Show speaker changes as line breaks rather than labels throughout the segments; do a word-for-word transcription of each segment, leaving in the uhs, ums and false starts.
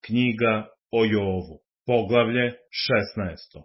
Knjiga o Jovu, poglavlje šesnaesto.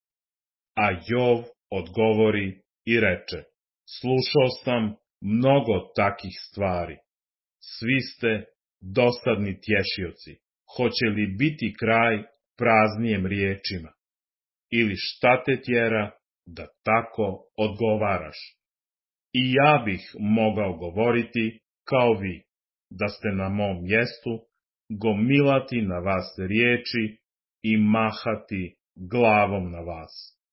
A Jov odgovori i reče: Slušao sam mnogo takih stvari. Svi ste dosadni tješioci. Hoće li biti kraj praznijem riječima? Ili šta te tjera da tako odgovaraš? I ja bih mogao govoriti kao vi, da ste na mom mjestu, gomilati na vas riječi i mahati glavom na vas.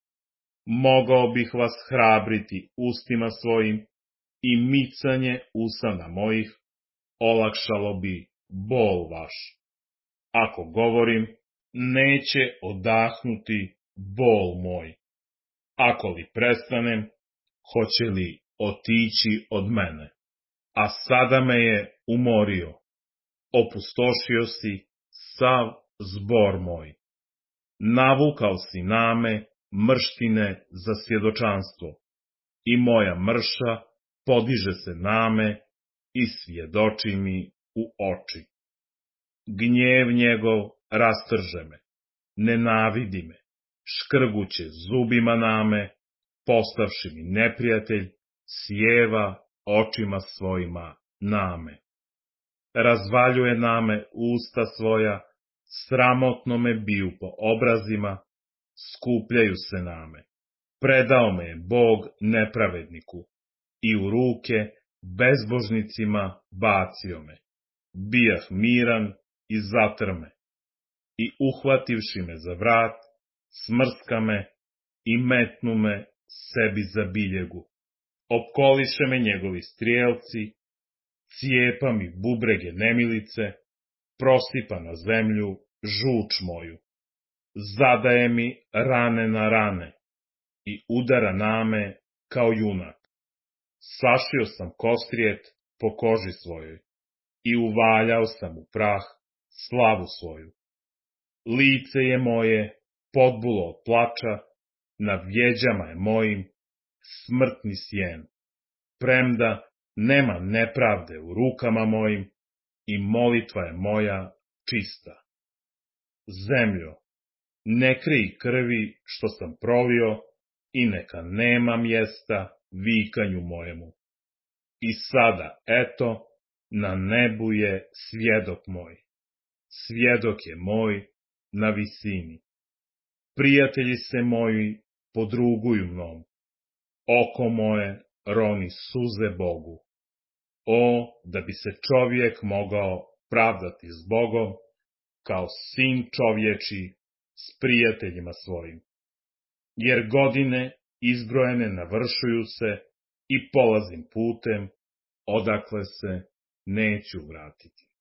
Mogao bih vas hrabriti ustima svojim i micanje usana mojih olakšalo bi bol vaš. Ako govorim, neće odahnuti bol moj. Ako li prestanem, hoće li otići od mene? A sada me je umorio. Opustošio si sav zbor moj. Navukao si name mrštine za svjedočanstvo. I moja mrša podiže se name i svjedoči mi u oči. Gnjev njegov rastrže me, nenavidi me, škrguće zubima name, postavši mi neprijatelj, sjeva očima svojima name. Razvaljuje name usta svoja, sramotno me biju po obrazima, skupljaju se name. Predao me je Bog nepravedniku i u ruke bezbožnicima bacio me. Bijah miran i zatrme. I uhvativši me za vrat, smrska me i metnu me sebi za biljegu. Opkoliše me njegovi strijelci, cijepa mi bubrege nemilice, prosipa na zemlju žuč moju. Zadaje mi rane na rane i udara name kao junak. Sašio sam kostrijet po koži svojoj i uvaljao sam u prah slavu svoju. Lice je moje podbulo od plača, na vjeđama je mojim smrtni sjen. Premda nema nepravde u rukama mojim i molitva je moja čista. Zemljo, ne krij krvi što sam prolio i neka nema mjesta vikanju mojemu. I sada, eto, na nebu je svjedok moj. Svjedok je moj na visini. Prijatelji se moji podruguju mnom. Oko moje roni suze Bogu. O, da bi se čovjek mogao pravdati s Bogom, kao sin čovječi s prijateljima svojim. Jer godine izbrojene navršuju se i polazim putem, odakle se neću vratiti.